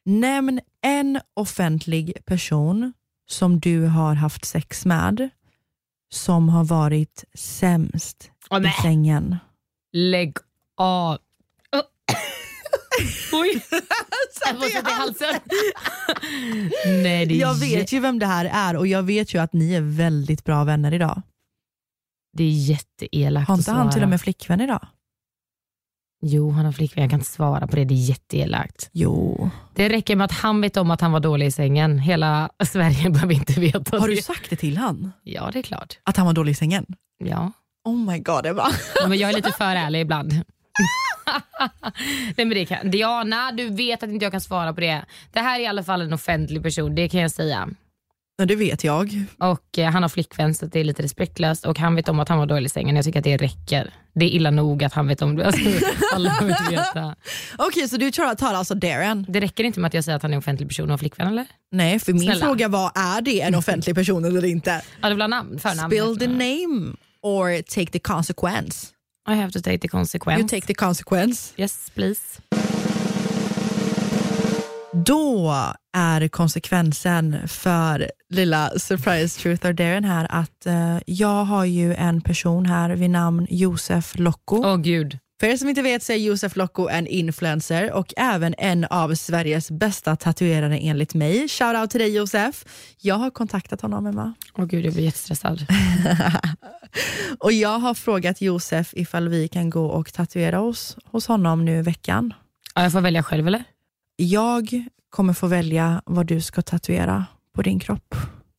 Nämn en offentlig person som du har haft sex med som har varit sämst oh, i nej. sängen. Lägg av. Oh. Oj. Jag får sätta i halsen. Nej, det är jag vet ju vem det här är och jag vet ju att ni är väldigt bra vänner idag. Det är jätteelakt. Har inte han till och med flickvän idag? Jo, han har flickvän. Jag kan inte svara på det. Det är jätteelakt. Jo. Det räcker med att han vet om att han var dålig i sängen. Hela Sverige behöver inte veta. Har det. du sagt det till han? Ja, det är klart. Att han var dålig i sängen? Ja. Oh my god, Eva. Ja, men jag är lite för ärlig ibland. Nej, men det kan. Diana, du vet att inte jag kan svara på det. Det här är i alla fall en offentlig person, det kan jag säga. Ja, det vet jag. Och eh, han har flickvän så det är lite respektlöst. Och han vet om att han var dålig i sängen. Jag tycker att det räcker. Det är illa nog att han vet om det. Alltså, alla vill veta. Okej, okay, så du tar, tar alltså Darren? Det räcker inte med att jag säger att han är en offentlig person och har flickvän, eller? Nej, för min Snälla. fråga var, är det en offentlig person eller inte? Ja, det blir namn, förnamn. Spill the name or take the consequence. I have to take the consequence. You take the consequence. Yes, please. Då är konsekvensen för lilla surprise truth or daren här att uh, jag har ju en person här vid namn Josef Locko. Åh oh, gud. För er som inte vet så är Josef Locko en influencer och även en av Sveriges bästa tatuerare enligt mig. Shout out till dig Josef. Jag har kontaktat honom, Emma. Åh oh, gud, jag blir jättestressad. Och jag har frågat Josef ifall vi kan gå och tatuera oss hos honom nu i veckan. Ja, jag får välja själv, eller? Jag kommer få välja vad du ska tatuera på din kropp.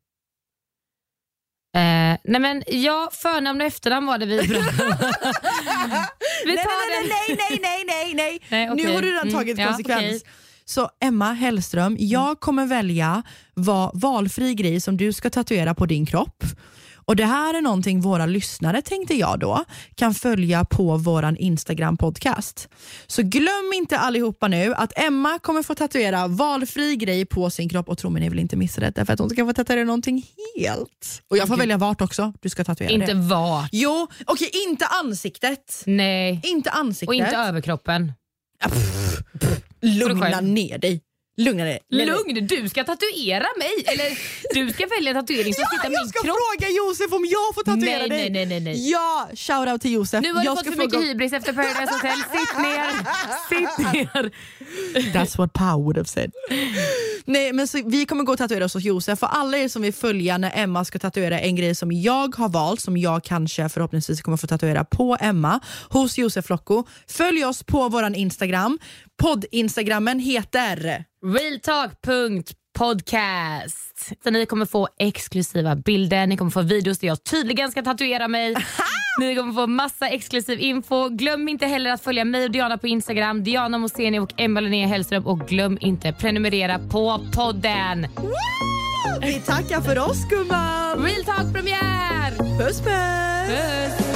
Eh, nej men ja, förnamn och efternamn var det vi bra. vi nej, tar nej, den. nej, nej, nej, nej, nej, nej okay. Nu har du redan tagit mm, konsekvens. Ja, okay. Så Emma Hellström, jag kommer välja vad valfri grej som du ska tatuera på din kropp. Och det här är någonting våra lyssnare, tänkte jag då, kan följa på våran Instagram-podcast. Så glöm inte allihopa nu att Emma kommer få tatuera valfri grej på sin kropp. Och tro mig, ni vill inte missa det, för att hon ska få tatuera någonting helt. Och jag får okay. välja vart också du ska tatuera inte det. Inte vart? Jo, okej, okay, inte ansiktet. Nej. Inte ansiktet. Och inte överkroppen. Pff, pff, lugna ner dig. Lugna dig. Lugn, du ska tatuera mig. Eller du ska välja en tatuering som ja, sitter min jag ska kropp. fråga Josef om jag får tatuera nej, dig. Nej, nej, nej, nej. Ja, shout out till Josef. Nu har jag du fått ska för mycket fråga... hybris efter Paradise Hotel. Sitt ner. Sitt ner. That's what Pau would have said. Nej, men så, vi kommer gå och tatuera oss hos Josef. För alla er som vill följa när Emma ska tatuera en grej som jag har valt, som jag kanske förhoppningsvis kommer få tatuera på Emma hos Josef Locko. Följ oss på våran Instagram. Podd-instagrammen heter realtalk punkt podcast. Så ni kommer få exklusiva bilder, ni kommer få videos där jag tydligen ska tatuera mig. Ni kommer få massa exklusiv info. Glöm inte heller att följa mig och Diana på Instagram, Diana Moseni och Emma Linnea Hellström. Och glöm inte prenumerera på podden. Woo! Vi tackar för oss, gumman. Real Talk premiär. Puss, puss. Puss.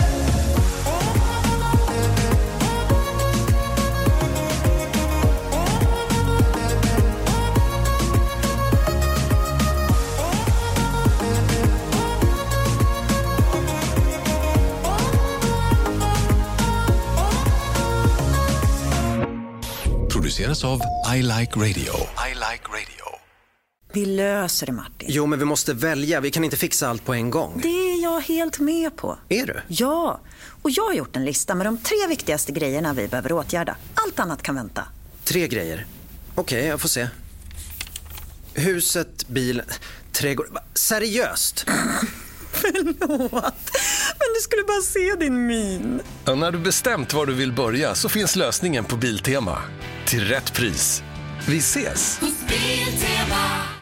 Produceras av I Like Radio. I Like Radio. Vi löser det, Martin. Jo, men vi måste välja. Vi kan inte fixa allt på en gång. Det är jag helt med på. Är du? Ja, och jag har gjort en lista med de tre viktigaste grejerna vi behöver åtgärda. Allt annat kan vänta. Tre grejer. Okej, okay, jag får se. Huset, bilen, trädgård. Seriöst? Förlåt, men du skulle bara se din min. Ja, när du bestämt var du vill börja så finns lösningen på Biltema. Till rätt pris. Vi ses!